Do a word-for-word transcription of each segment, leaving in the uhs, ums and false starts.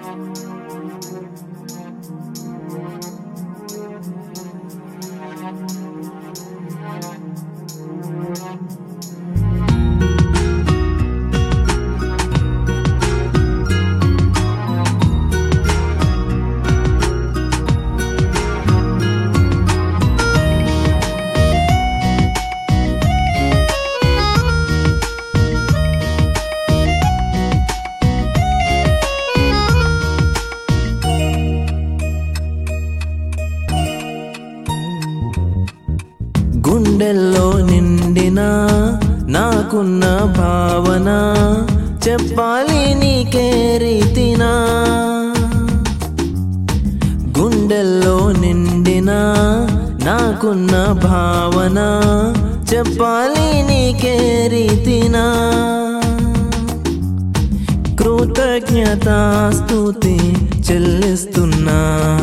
గుండెల్లో నిండిన నాకున్న భావన చెప్పాలి నీకే రీతినా. గుండెల్లో నిండిన నాకున్న భావన చెప్పాలి నీకే రీతినా. కృతజ్ఞతా స్తుతి చెల్లిస్తున్నా,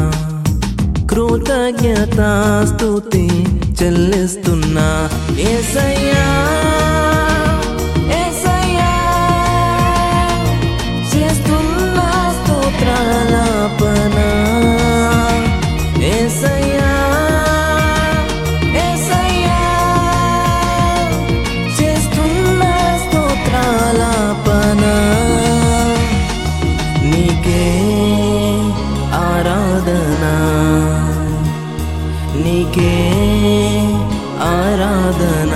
కృతజ్ఞతా స్తుతి చెల్లిస్తున్నా. యేసయ్యా యేసయ్యా చేస్తున్నా స్తోత్రాలాపన. యేసయ్యా యేసయ్యా చేస్తున్నా స్తోత్రాలాపన. నీకే ఆరాధన, నీకే ఆరాధన.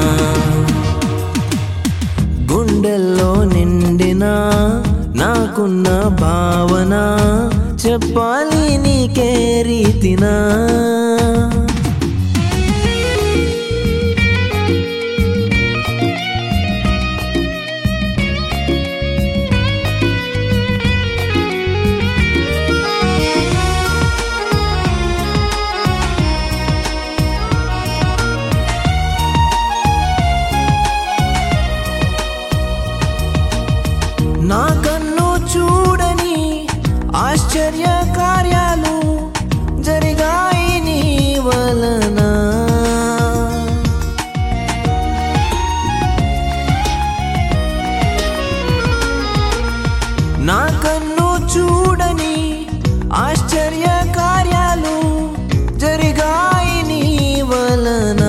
గుండెల్లో నిండిన నాకున్న భావన చెప్పాలి నీకే రీతినా. నా కన్ను చూడని ఆశ్చర్య కార్యాలు జరిగాయి నీ వలన. నా కన్ను చూడని ఆశ్చర్య కార్యాలు జరిగాయి నీ వలన.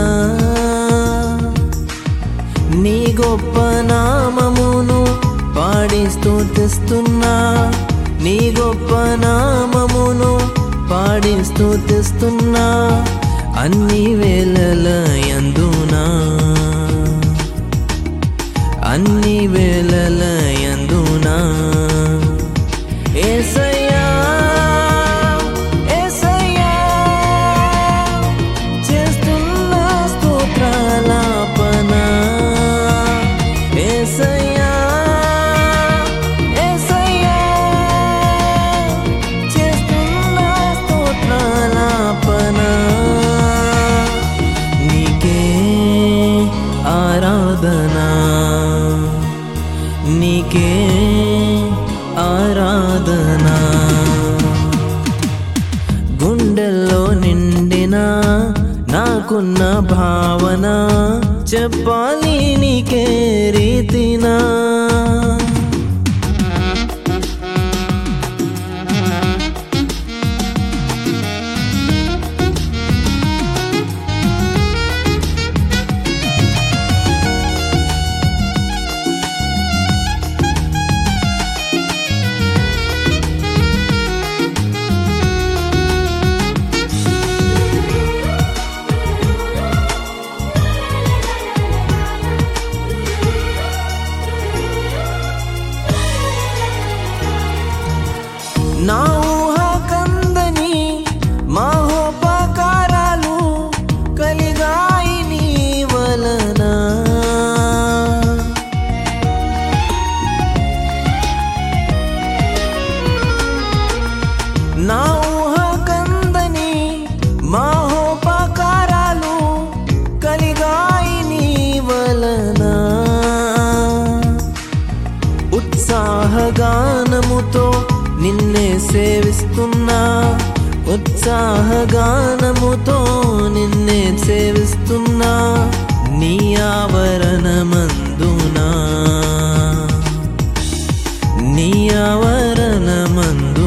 నీ గొప్ప నామమును పాడి స్తుతిస్తున్నా, నీ గొప్ప నామమును పాడి స్తుతిస్తున్నా. అన్ని వేళల యందునా, అన్ని వేళల యందునా. యేసయ్యా యేసయ్యా చేస్తున్నా స్తోత్రాలాపన. యేసయ్యా నీకే ఆరాధన. గుండెల్లో నిండిన నాకున్న భావన చెప్పాలి నీకే రీతినా. నా ఊహ కందని మహోపకారాలు కలిగాయి నీ వలన. నా ఊహ కందని మహోపకారాలు కలిగాయి నీ వలన. ఉత్సాహగానముతో నిన్నే సేవిస్తున్నా, ఉత్సాహగానముతో నిన్నే సేవిస్తున్నా. నీ ఆవరణమందునా, నీ ఆవరణమందు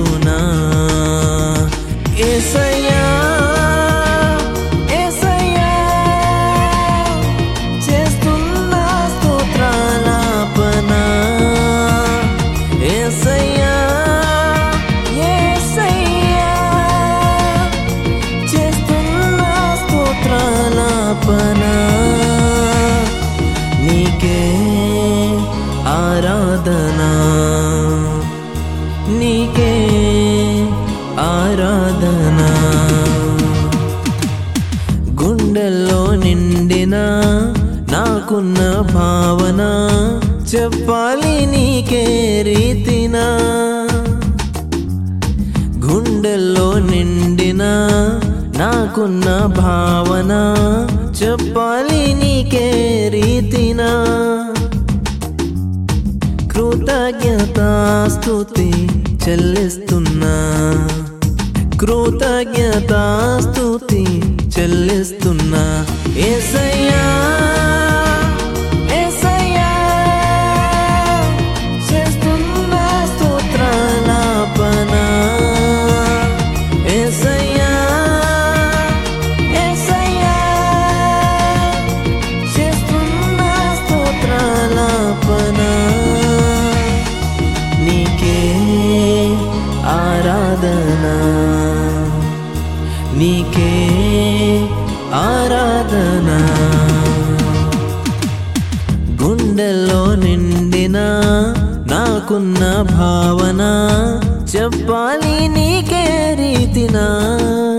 నాకున్న భావన చెప్పాలి నీకే రీతినా కృతజ్ఞతాస్తుతి చెల్లిస్తున్నా కృతజ్ఞతాస్తుతి చెల్లిస్తున్నా యేసయ్యా యేసయ్యా చేస్తున్నా స్తోత్రాలాపన యేసయ్యా యేసయ్యా చేస్తున్నా స్తోత్రాలాపన నీకే ఆరాధనా నీకే ఆరాధనా గుండెల్లో నిండిన నాకున్న భావన చెప్పాలి నీకే రీతినా